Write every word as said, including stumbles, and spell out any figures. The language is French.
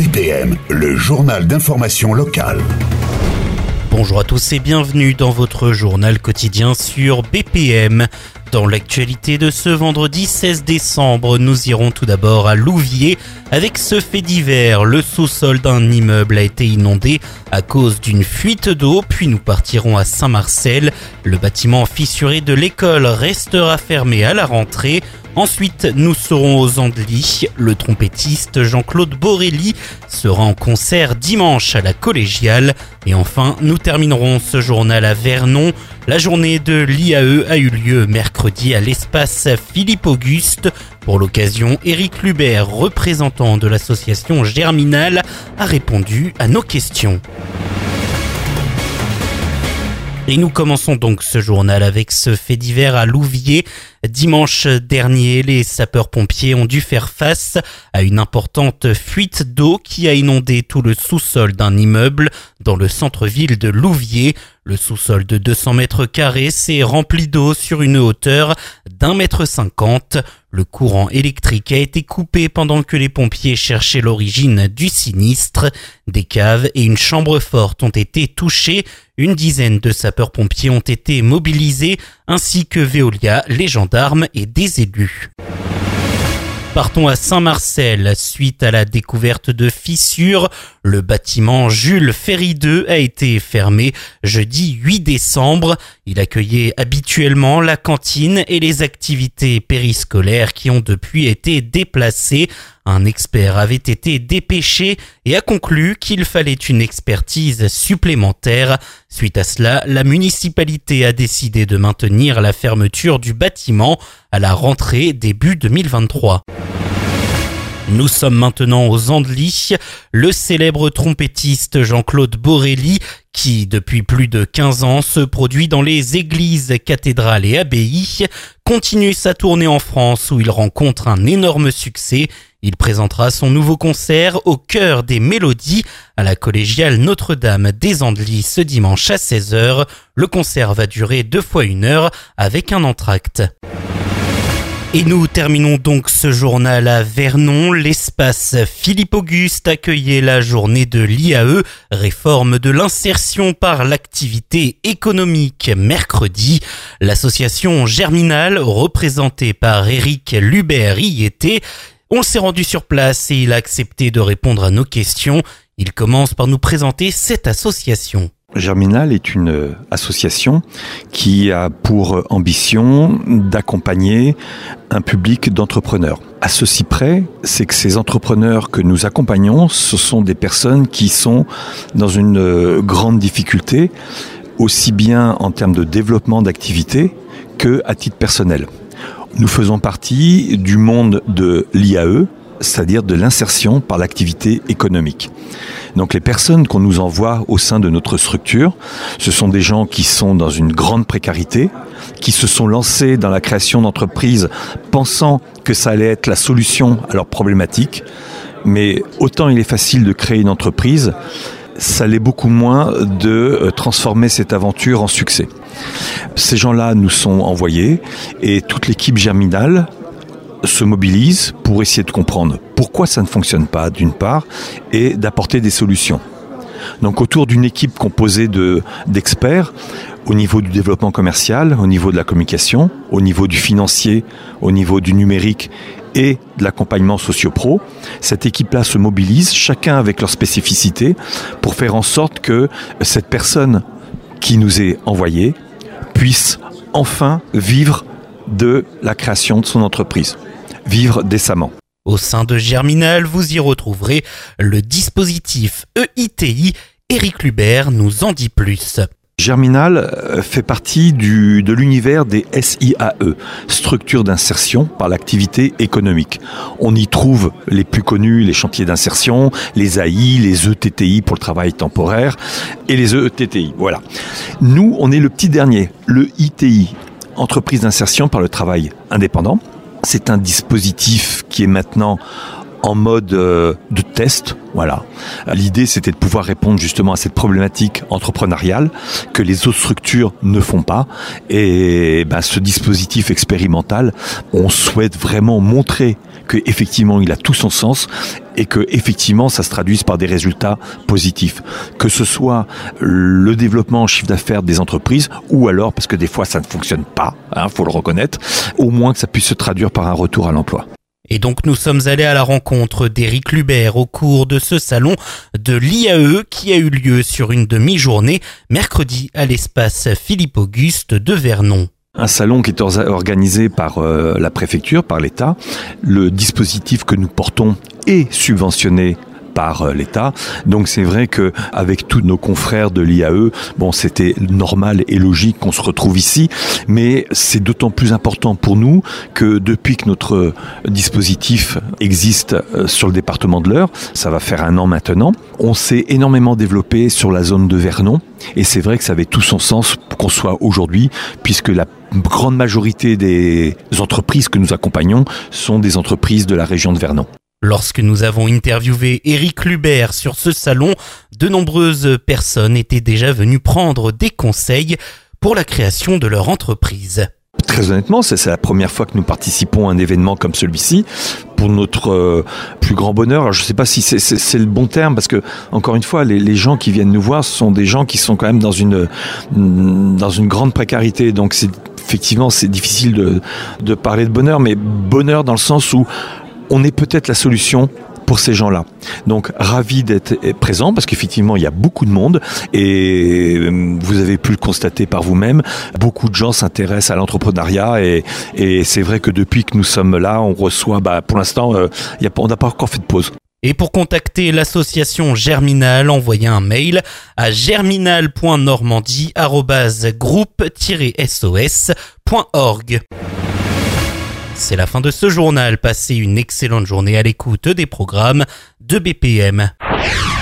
B P M, le journal d'information locale. Bonjour à tous et bienvenue dans votre journal quotidien sur B P M. Dans l'actualité de ce vendredi seize décembre, nous irons tout d'abord à Louviers avec ce fait divers. Le sous-sol d'un immeuble a été inondé à cause d'une fuite d'eau, puis nous partirons à Saint-Marcel. Le bâtiment fissuré de l'école restera fermé à la rentrée. Ensuite, nous serons aux Andelys. Le trompettiste Jean-Claude Borelli sera en concert dimanche à la Collégiale. Et enfin, nous terminerons ce journal à Vernon. La journée de l'I A E a eu lieu mercredi à l'espace Philippe Auguste. Pour l'occasion, Éric Lubert, représentant de l'association Germinal, a répondu à nos questions. Et nous commençons donc ce journal avec ce fait divers à Louviers. Dimanche dernier, les sapeurs-pompiers ont dû faire face à une importante fuite d'eau qui a inondé tout le sous-sol d'un immeuble dans le centre-ville de Louviers. Le sous-sol de deux cents mètres carrés s'est rempli d'eau sur une hauteur d'un mètre cinquante. Le courant électrique a été coupé pendant que les pompiers cherchaient l'origine du sinistre. Des caves et une chambre forte ont été touchées. Une dizaine de sapeurs-pompiers ont été mobilisés, ainsi que Veolia, les gendarmes et des élus. Partons à Saint-Marcel. Suite à la découverte de fissures, le bâtiment Jules Ferry deux a été fermé jeudi huit décembre. Il accueillait habituellement la cantine et les activités périscolaires qui ont depuis été déplacées. Un expert avait été dépêché et a conclu qu'il fallait une expertise supplémentaire. Suite à cela, la municipalité a décidé de maintenir la fermeture du bâtiment à la rentrée début deux mille vingt-trois. Nous sommes maintenant aux Andelys. Le célèbre trompettiste Jean-Claude Borelli, qui depuis plus de quinze ans se produit dans les églises, cathédrales et abbayes, continue sa tournée en France où il rencontre un énorme succès. Il présentera son nouveau concert au cœur des mélodies à la collégiale Notre-Dame des Andelys ce dimanche à seize heures. Le concert va durer deux fois une heure avec un entracte. Et nous terminons donc ce journal à Vernon. L'espace Philippe Auguste accueillait la journée de l'I A E, réforme de l'insertion par l'activité économique, mercredi. L'association Germinal, représentée par Éric Lubert, y était. On s'est rendu sur place et il a accepté de répondre à nos questions. Il commence par nous présenter cette association. Germinal est une association qui a pour ambition d'accompagner un public d'entrepreneurs. À ceci près, c'est que ces entrepreneurs que nous accompagnons, ce sont des personnes qui sont dans une grande difficulté, aussi bien en termes de développement d'activité que à titre personnel. Nous faisons partie du monde de l'I A E, c'est-à-dire de l'insertion par l'activité économique. Donc les personnes qu'on nous envoie au sein de notre structure, ce sont des gens qui sont dans une grande précarité, qui se sont lancés dans la création d'entreprises pensant que ça allait être la solution à leurs problématiques, mais autant il est facile de créer une entreprise, ça l'est beaucoup moins de transformer cette aventure en succès. Ces gens-là nous sont envoyés et toute l'équipe Germinal se mobilise pour essayer de comprendre pourquoi ça ne fonctionne pas d'une part et d'apporter des solutions. Donc autour d'une équipe composée de, d'experts au niveau du développement commercial, au niveau de la communication, au niveau du financier, au niveau du numérique et de l'accompagnement socio-pro, cette équipe-là se mobilise, chacun avec leur spécificité, pour faire en sorte que cette personne qui nous est envoyée puisse enfin vivre de la création de son entreprise, vivre décemment. Au sein de Germinal, vous y retrouverez le dispositif E I T I. Éric Lubert nous en dit plus. Germinal fait partie du, de l'univers des S I A E, structures d'insertion par l'activité économique. On y trouve les plus connus, les chantiers d'insertion, les A I, les E T T I pour le travail temporaire et les E T T I. Voilà. Nous, on est le petit dernier, le I T I, entreprise d'insertion par le travail indépendant. C'est un dispositif qui est maintenant en mode euh, de test, voilà. L'idée, c'était de pouvoir répondre justement à cette problématique entrepreneuriale que les autres structures ne font pas. Et ben, ce dispositif expérimental, on souhaite vraiment montrer qu'effectivement, il a tout son sens et que effectivement ça se traduise par des résultats positifs. Que ce soit le développement en chiffre d'affaires des entreprises ou alors, parce que des fois ça ne fonctionne pas, hein, faut le reconnaître, au moins que ça puisse se traduire par un retour à l'emploi. Et donc nous sommes allés à la rencontre d'Éric Lubert au cours de ce salon de l'I A E qui a eu lieu sur une demi-journée mercredi à l'espace Philippe-Auguste de Vernon. Un salon qui est organisé par euh, la préfecture, par l'État. Le dispositif que nous portons est subventionné par l'État. Donc c'est vrai que avec tous nos confrères de l'I A E, bon, c'était normal et logique qu'on se retrouve ici, mais c'est d'autant plus important pour nous que depuis que notre dispositif existe sur le département de l'Eure, ça va faire un an maintenant, on s'est énormément développé sur la zone de Vernon et c'est vrai que ça avait tout son sens qu'on soit aujourd'hui, puisque la grande majorité des entreprises que nous accompagnons sont des entreprises de la région de Vernon. Lorsque nous avons interviewé Éric Lubert sur ce salon, de nombreuses personnes étaient déjà venues prendre des conseils pour la création de leur entreprise. Très honnêtement, c'est la première fois que nous participons à un événement comme celui-ci. Pour notre euh, plus grand bonheur, alors je ne sais pas si c'est, c'est, c'est le bon terme, parce que encore une fois, les, les gens qui viennent nous voir sont des gens qui sont quand même dans une dans une grande précarité. Donc c'est effectivement c'est difficile de de parler de bonheur, mais bonheur dans le sens où on est peut-être la solution pour ces gens-là. Donc, ravi d'être présent parce qu'effectivement, il y a beaucoup de monde et vous avez pu le constater par vous-même. Beaucoup de gens s'intéressent à l'entrepreneuriat et, et c'est vrai que depuis que nous sommes là, on reçoit, bah, pour l'instant, euh, y a, on n'a pas encore fait de pause. Et pour contacter l'association Germinal, envoyez un mail à germinal point normandie arobase groupe tiret s o s point org. C'est la fin de ce journal. Passez une excellente journée à l'écoute des programmes de B P M.